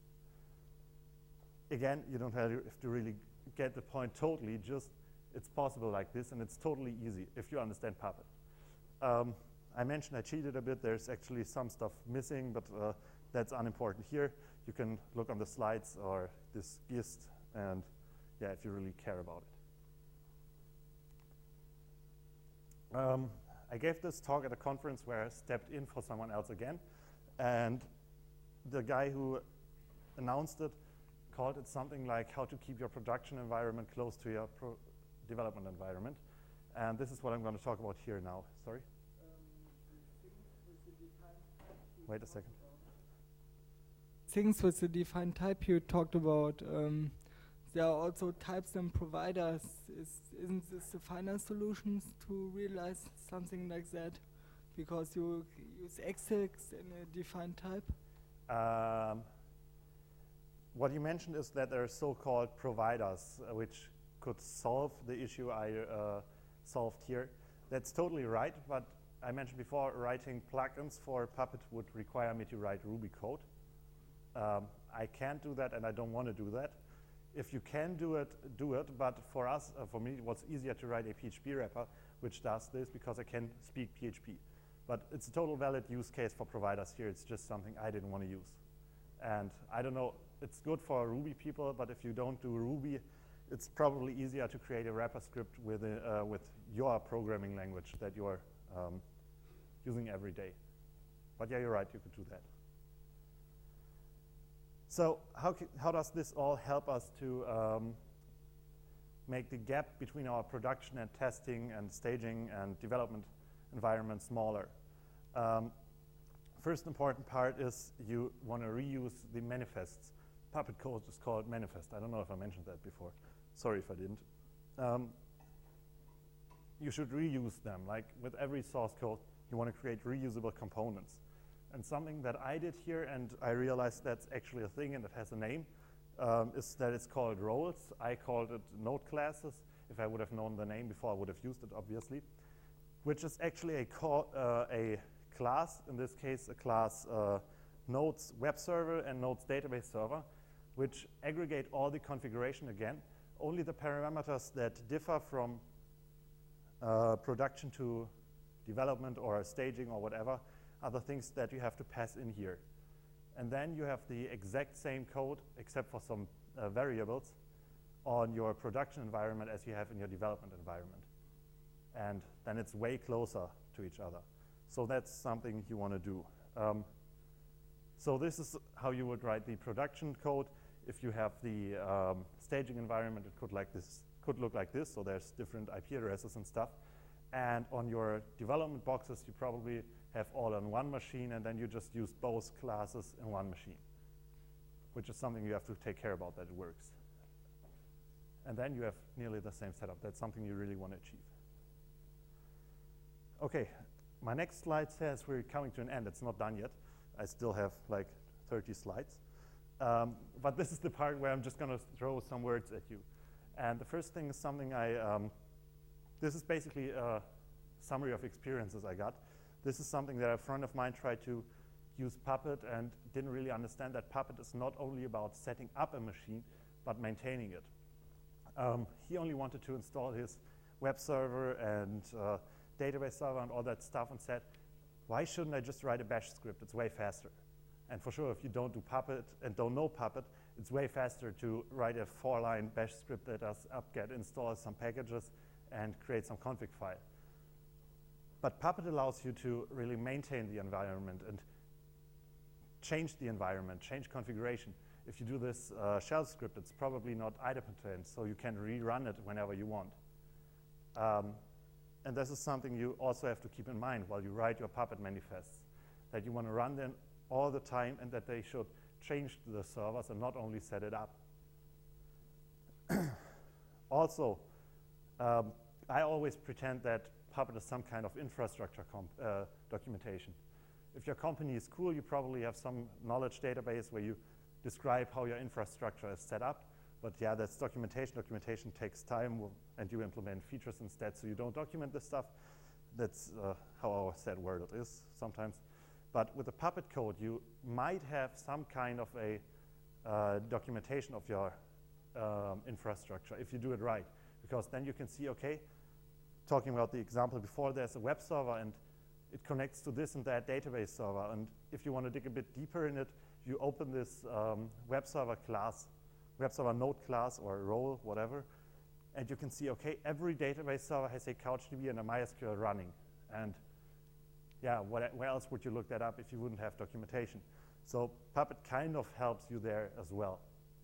Again, you don't have to really get the point totally, just it's possible like this, and it's totally easy if you understand Puppet. Um, I mentioned I cheated a bit. There's actually some stuff missing, but uh, that's unimportant here. You can look on the slides or this gist, and yeah, if you really care about it. Um, I gave this talk at a conference where I stepped in for someone else again, and the guy who announced it called it something like how to keep your production environment close to your pro development environment. And this is what I'm going to talk about here now. Sorry? Um, Wait a second. Things with the defined type you talked about, um, there are also types and providers. Is, isn't this the final solutions to realize something like that? Because you use execs in a defined type? Um, what you mentioned is that there are so-called providers uh, which could solve the issue I uh, solved here. That's totally right, but I mentioned before writing plugins for Puppet would require me to write Ruby code. Um, I can't do that, and I don't want to do that. If you can do it, do it, but for us, uh, for me, it was easier to write a P H P wrapper which does this because I can speak P H P. But it's a total valid use case for providers here. It's just something I didn't want to use. And I don't know it's good for Ruby people, but if you don't do Ruby, it's probably easier to create a wrapper script with, a, uh, with your programming language that you're um, using every day. But yeah, you're right, you could do that. So how, how does this all help us to um, make the gap between our production and testing and staging and development environment smaller? Um, first important part is you want to reuse the manifests. Puppet code is called manifest. I don't know if I mentioned that before. Sorry if I didn't. Um, you should reuse them. Like with every source code, you want to create reusable components. And something that I did here, and I realized that's actually a thing and it has a name, um, is that it's called roles. I called it node classes. If I would have known the name before, I would have used it, obviously, which is actually a, uh, a class, in this case, a class uh, nodes web server and nodes database server, which aggregate all the configuration again. Only the parameters that differ from uh, production to development or staging or whatever are the things that you have to pass in here. And then you have the exact same code, except for some uh, variables, on your production environment as you have in your development environment. And then it's way closer to each other. So that's something you want to do. Um, so this is how you would write the production code. If you have the um, staging environment, it could like this, could look like this. So there's different I P addresses and stuff. And on your development boxes, you probably have all on one machine, and then you just use both classes in one machine, which is something you have to take care about that it works. And then you have nearly the same setup. That's something you really want to achieve. Okay, my next slide says we're coming to an end. It's not done yet. I still have like thirty slides. Um, but this is the part where I'm just going to throw some words at you. And the first thing is something I, um, this is basically a summary of experiences I got. This is something that a friend of mine tried to use Puppet and didn't really understand that Puppet is not only about setting up a machine, but maintaining it. Um, he only wanted to install his web server and uh, database server and all that stuff and said, why shouldn't I just write a bash script? It's way faster. And for sure, if you don't do Puppet and don't know Puppet, it's way faster to write a four-line bash script that does apt-get, installs some packages, and create some config file. But Puppet allows you to really maintain the environment and change the environment, change configuration. If you do this uh, shell script, it's probably not idempotent, so you can rerun it whenever you want. Um, and this is something you also have to keep in mind while you write your Puppet manifests, that you want to run them all the time and that they should change the servers and not only set it up. Also, um, I always pretend that Puppet is some kind of infrastructure comp uh, documentation. If your company is cool, you probably have some knowledge database where you describe how your infrastructure is set up. But yeah, that's documentation. Documentation takes time, and you implement features instead, so you don't document this stuff. That's uh, how our set word is sometimes. But with the Puppet code, you might have some kind of a uh, documentation of your um, infrastructure if you do it right. Because then you can see, okay, talking about the example before, there's a web server and it connects to this and that database server. And if you want to dig a bit deeper in it, you open this um, web server class, web server node class or role, whatever, and you can see, okay, every database server has a CouchDB and a MySQL running. And yeah, what, where else would you look that up if you wouldn't have documentation? So Puppet kind of helps you there as well.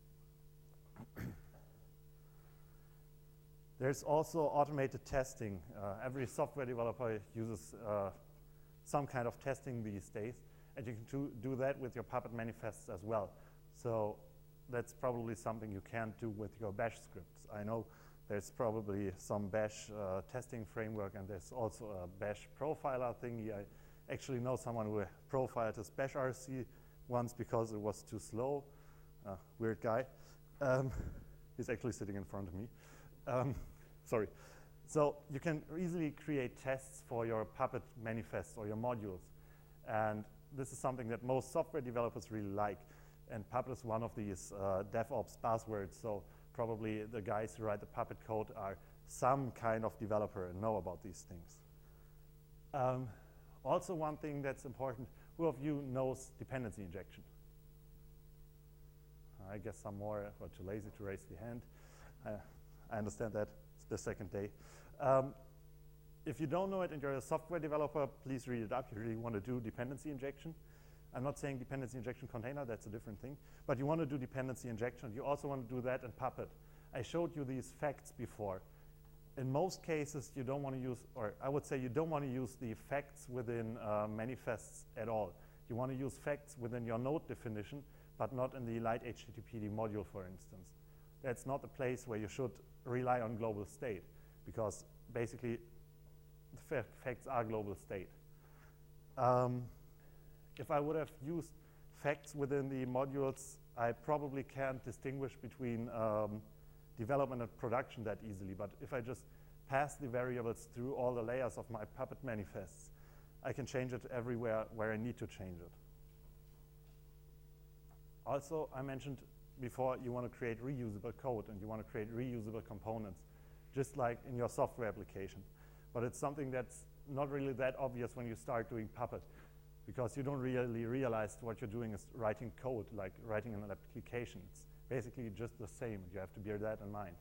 There's also automated testing. Uh, every software developer uses uh, some kind of testing these days, and you can do, do that with your Puppet manifests as well. So that's probably something you can't do with your bash scripts. I know there's probably some bash uh, testing framework, and there's also a bash profiler thingy. I actually know someone who profiled his bash R C once because it was too slow. Uh, weird guy. Um, he's actually sitting in front of me. Um, sorry. So you can easily create tests for your Puppet manifests or your modules. And this is something that most software developers really like. And Puppet is one of these uh, DevOps buzzwords. So probably the guys who write the Puppet code are some kind of developer and know about these things. Um, also, one thing that's important, who of you knows dependency injection? Uh, I guess some more are too lazy to raise the hand. Uh, I understand that. It's the second day. Um, if you don't know it and you're a software developer, please read it up. You really want to do dependency injection. I'm not saying dependency injection container, that's a different thing. But you want to do dependency injection. You also want to do that in Puppet. I showed you these facts before. In most cases, you don't want to use, or I would say you don't want to use the facts within uh, manifests at all. You want to use facts within your node definition, but not in the light H T T P D module, for instance. That's not the place where you should rely on global state, because basically the fa facts are global state. Um, if I would have used facts within the modules, I probably can't distinguish between um, development and production that easily. But if I just pass the variables through all the layers of my Puppet manifests, I can change it everywhere where I need to change it. Also, I mentioned before, you want to create reusable code and you want to create reusable components, just like in your software application. But it's something that's not really that obvious when you start doing Puppet, because you don't really realize what you're doing is writing code, like writing an application. It's basically just the same. You have to bear that in mind.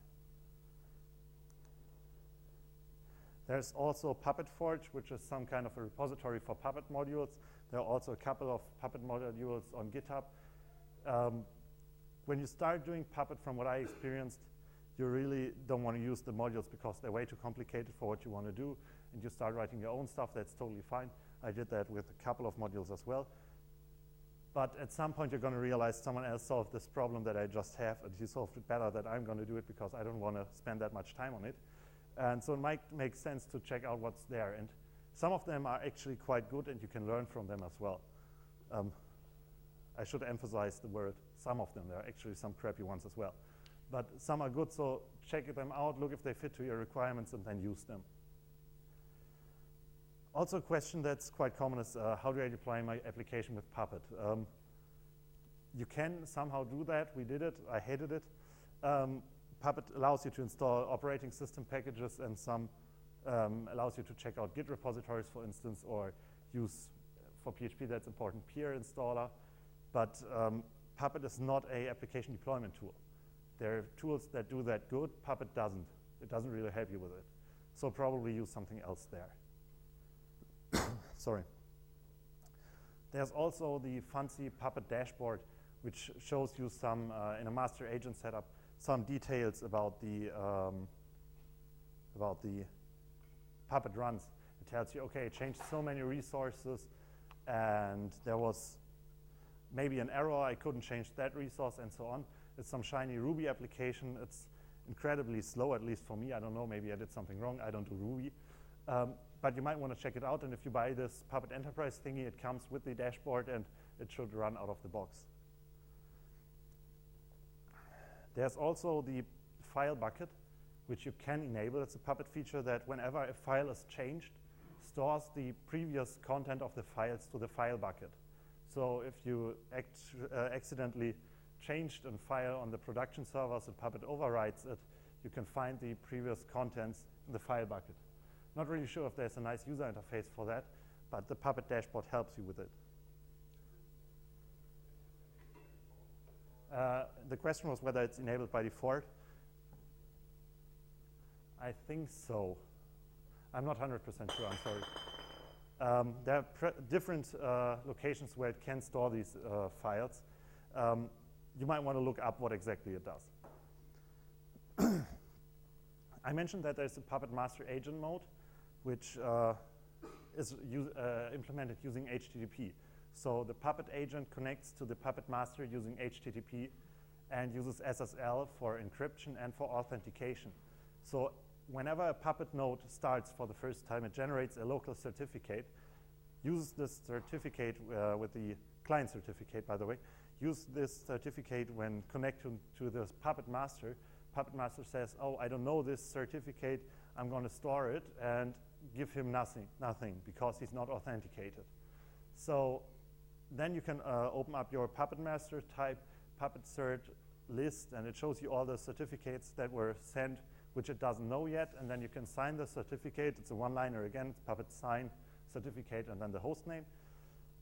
There's also Puppet Forge, which is some kind of a repository for Puppet modules. There are also a couple of Puppet modules on GitHub. Um, when you start doing Puppet, from what I experienced, you really don't want to use the modules because they're way too complicated for what you want to do, and you start writing your own stuff. That's totally fine. I did that with a couple of modules as well. But at some point, you're going to realize someone else solved this problem that I just have, and he solved it better than I'm going to do it because I don't want to spend that much time on it. And so it might make sense to check out what's there. And some of them are actually quite good, and you can learn from them as well. Um, I should emphasize the word some of them. There are actually some crappy ones as well. But some are good, so check them out, look if they fit to your requirements, and then use them. Also, a question that's quite common is, uh, how do I deploy my application with Puppet? Um, you can somehow do that. We did it. I hated it. Um, Puppet allows you to install operating system packages, and some um, allows you to check out Git repositories, for instance, or use, for P H P, that's important, peer installer. But um, Puppet is not an application deployment tool. There are tools that do that good. Puppet doesn't. It doesn't really help you with it. So probably use something else there. Sorry. There's also the fancy Puppet dashboard, which shows you some, uh, in a master agent setup, some details about the um, about the Puppet runs. It tells you, okay, it changed so many resources, and there was maybe an error, I couldn't change that resource, and so on. It's some shiny Ruby application. It's incredibly slow, at least for me. I don't know, maybe I did something wrong. I don't do Ruby. Um, but you might want to check it out, and if you buy this Puppet Enterprise thingy, it comes with the dashboard, and it should run out of the box. There's also the file bucket, which you can enable. It's a Puppet feature that whenever a file is changed, stores the previous content of the files to the file bucket. So if you act, uh, accidentally changed a file on the production servers and Puppet overwrites it, you can find the previous contents in the file bucket. Not really sure if there's a nice user interface for that, but the Puppet dashboard helps you with it. Uh, the question was whether it's enabled by default. I think so. I'm not one hundred percent sure, I'm sorry. Um, there are different uh, locations where it can store these uh, files. Um, you might want to look up what exactly it does. I mentioned that there's a Puppet Master Agent mode, which uh, is uh, implemented using H T T P. So the Puppet agent connects to the Puppet Master using H T T P and uses S S L for encryption and for authentication. So whenever a Puppet node starts for the first time, it generates a local certificate, uses this certificate uh, with the client certificate, by the way, use this certificate when connecting to this Puppet Master. Puppet Master says, oh, I don't know this certificate, I'm going to store it, and give him nothing, nothing because he's not authenticated. So then you can uh, open up your Puppet Master, type Puppet cert list, and it shows you all the certificates that were sent, which it doesn't know yet, and then you can sign the certificate. It's a one-liner again, it's Puppet sign certificate and then the host name.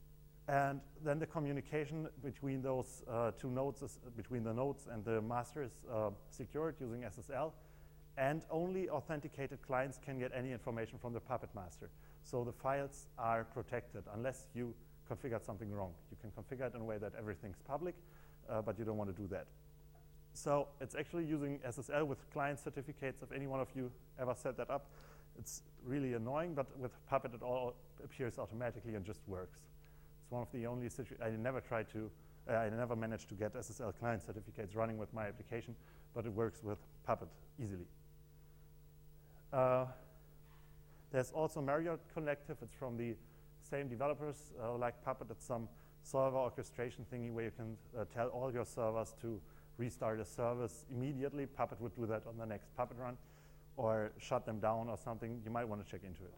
And then the communication between those uh, two nodes, is, between the nodes and the master is uh, secured using S S L. And only authenticated clients can get any information from the Puppet master. So the files are protected unless you configured something wrong. You can configure it in a way that everything's public, uh, but you don't want to do that. So it's actually using S S L with client certificates. If any one of you ever set that up, it's really annoying, but with Puppet it all appears automatically and just works. It's one of the only situations. I never tried to, uh, I never managed to get S S L client certificates running with my application, but it works with Puppet easily. Uh, there's also Marriott Collective. It's from the same developers uh, like Puppet. It's some server orchestration thingy where you can uh, tell all your servers to restart a service immediately. Puppet would do that on the next Puppet run, or shut them down or something. You might want to check into it.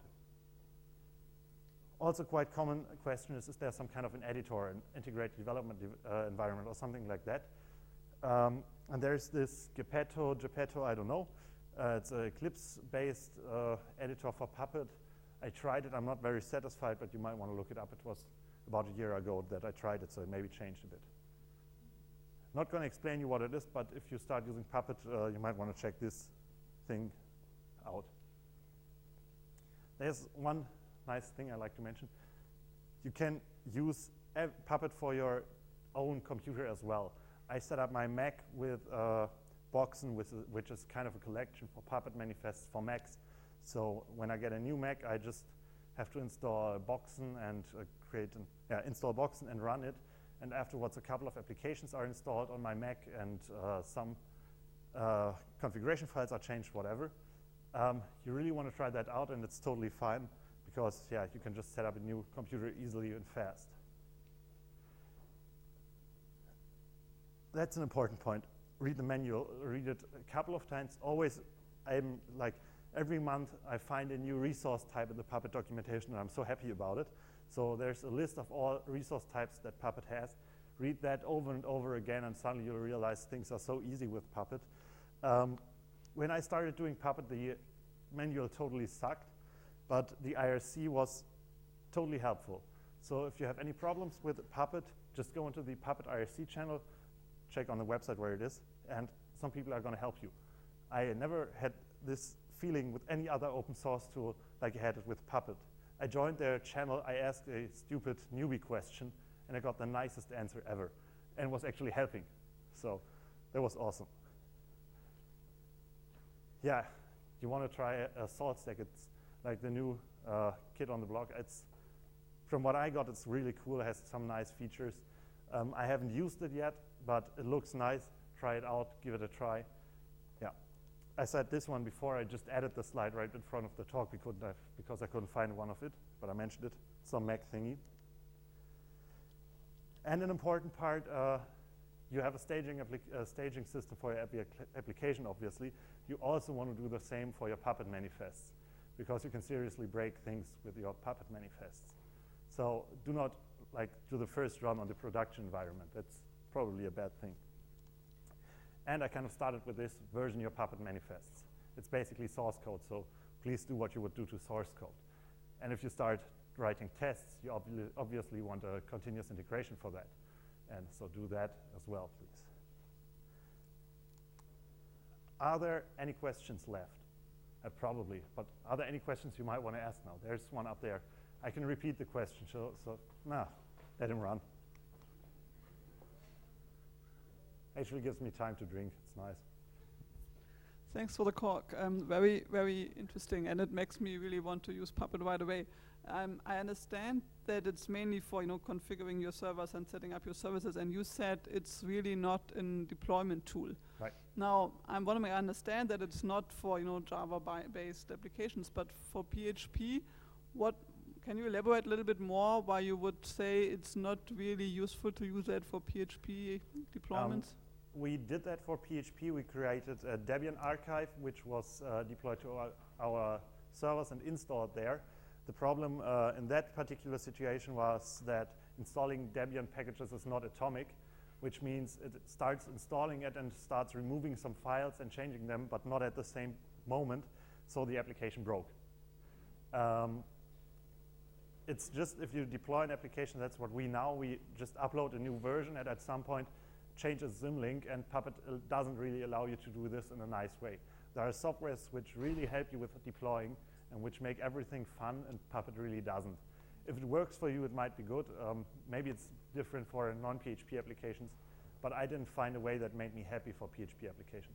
Also quite common question is, is there some kind of an editor, an integrated development uh, environment or something like that? Um, and there's this Geppetto, Geppetto, I don't know. Uh, it's an Eclipse-based uh, editor for Puppet. I tried it, I'm not very satisfied, but you might want to look it up. It was about a year ago that I tried it, so it maybe changed a bit. Not going to explain you what it is, but if you start using Puppet, uh, you might want to check this thing out. There's one nice thing I like to mention. You can use Puppet for your own computer as well. I set up my Mac with uh, Boxen, which is, which is kind of a collection for Puppet manifests for Macs. So when I get a new Mac, I just have to install Boxen and uh, create an, yeah, install Boxen and run it. And afterwards, a couple of applications are installed on my Mac, and uh, some uh, configuration files are changed, whatever. Um, you really want to try that out, and it's totally fine because, yeah, you can just set up a new computer easily and fast. That's an important point. Read the manual, read it a couple of times. Always, I'm like, every month I find a new resource type in the Puppet documentation, and I'm so happy about it. So there's a list of all resource types that Puppet has. Read that over and over again, and suddenly you'll realize things are so easy with Puppet. Um, when I started doing Puppet, the manual totally sucked, but the I R C was totally helpful. So if you have any problems with Puppet, just go into the Puppet I R C channel, check on the website where it is, and some people are going to help you. I never had this feeling with any other open source tool like I had it with Puppet. I joined their channel, I asked a stupid newbie question, and I got the nicest answer ever, and was actually helping. So that was awesome. Yeah, you want to try a, a SaltStack. It's like the new uh, kid on the block. It's, from what I got, it's really cool. It has some nice features. Um, I haven't used it yet, but it looks nice. Try it out, give it a try. Yeah. I said this one before. I just added the slide right in front of the talk because I, because I couldn't find one of it, but I mentioned it. Some Mac thingy. And an important part, uh, you have a staging, uh, staging system for your appli application, obviously. You also want to do the same for your Puppet manifests, because you can seriously break things with your Puppet manifests. So do not like do the first run on the production environment. That's probably a bad thing. And I kind of started with this: version your Puppet manifests. It's basically source code, so please do what you would do to source code. And if you start writing tests, you obvi obviously want a continuous integration for that. And so do that as well, please. Are there any questions left? Uh, probably, but are there any questions you might want to ask now? There's one up there. I can repeat the question, so, so no, let him run. Actually gives me time to drink, it's nice. Thanks for the talk. Um, very, very interesting, and it makes me really want to use Puppet right away. Um, I understand that it's mainly for you know configuring your servers and setting up your services, and you said it's really not a deployment tool. Right. Now, I want to understand that it's not for you know Java-based applications, but for P H P. What can you elaborate a little bit more why you would say it's not really useful to use that for P H P deployments? Um, we did that for P H P. We created a Debian archive, which was uh, deployed to our, our servers and installed there. The problem uh, in that particular situation was that installing Debian packages is not atomic, which means it starts installing it and starts removing some files and changing them, but not at the same moment, so the application broke. Um, it's just if you deploy an application, that's what we now, we just upload a new version and at some point change a symlink, and Puppet uh, doesn't really allow you to do this in a nice way. There are softwares which really help you with deploying and which make everything fun, and Puppet really doesn't. If it works for you, it might be good. Um, maybe it's different for non-P H P applications, but I didn't find a way that made me happy for P H P applications.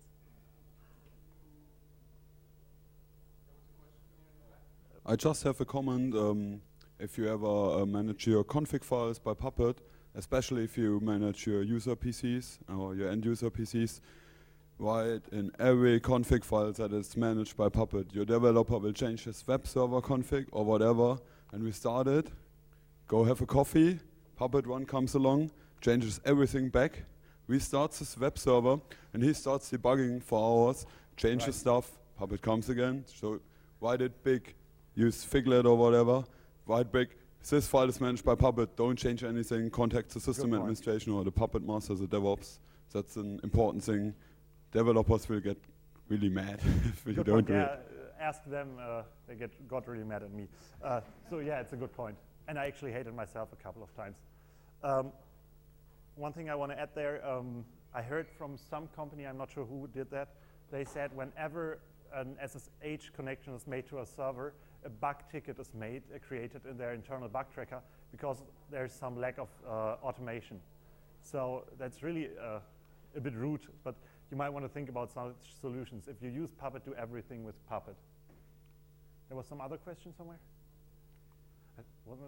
I just have a comment. Um, if you ever uh, manage your config files by Puppet, especially if you manage your user P Cs or your end user P Cs, right, in every config file that is managed by Puppet, your developer will change his web server config or whatever, and we start it, go have a coffee, Puppet one comes along, changes everything back, restarts his web server, and he starts debugging for hours, changes right. stuff, Puppet comes again, so write it big, use Figlet or whatever, write big, this file is managed by Puppet, don't change anything, contact the system administration or the Puppet master, the DevOps. That's an important thing. Developers will get really mad if you good don't point. do yeah, it. Ask them, uh, they get got really mad at me. Uh, so yeah, it's a good point. And I actually hated myself a couple of times. Um, one thing I want to add there, um, I heard from some company, I'm not sure who did that, they said whenever an S S H connection is made to a server, a bug ticket is made, uh, created in their internal bug tracker because there's some lack of uh, automation. So that's really uh, a bit rude, but you might want to think about such solutions. If you use Puppet, do everything with Puppet. There was some other question somewhere? Uh, wasn't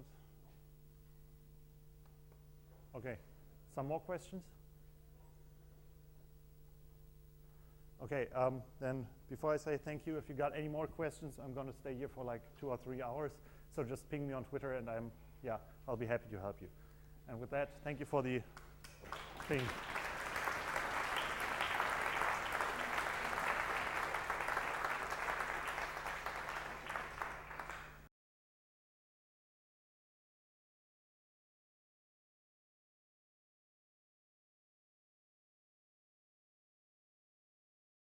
it? Okay, some more questions? Okay, um, then before I say thank you, if you got any more questions, I'm going to stay here for like two or three hours. So just ping me on Twitter, and I'm, yeah, I'll be happy to help you. And with that, thank you for the thing.